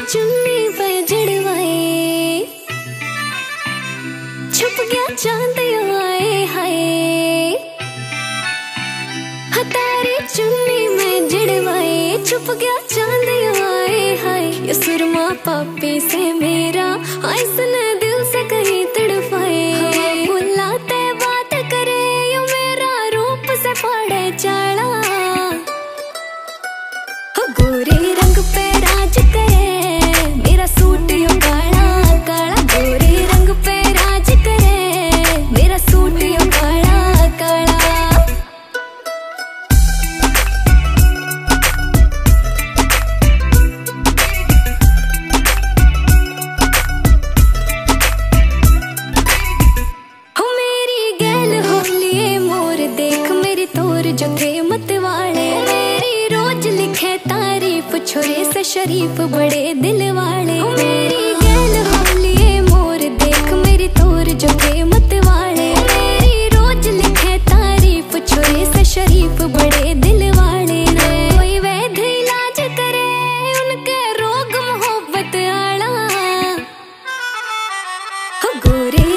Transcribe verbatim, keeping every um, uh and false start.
चुन्नी पे जड़वाए, छुप गया चांद आए हाय। तारी चुन्नी में जड़वाए, छुप गया चांद आए हाय। ये सुरमा पापी से मेरा ऐसने दिल से कहीं तड़पाए। बुलाते बात करे यो मेरा रूप से फाड़े चाड़ा। गोरे रंग पे राज करे मेरा सूट यो काला काला। गोरे रंग पे राज करे मेरा सूट यो काला काला। हो मेरी गैल हो लिए मोर देख मेरी तोर जो थे मत वाले। मेरी रोज लिखे तारीफ छोरे से शरीफ बड़े दिल वाले। मेरी गैल हो लिए मोर देख मेरी तोर जो थे मत वाले। मेरी रोज लिखे तारीफ छोरे से शरीफ बड़े दिल वाले। कोई वैध इलाज करे उनके रोग मोहब्बत आला। गोरे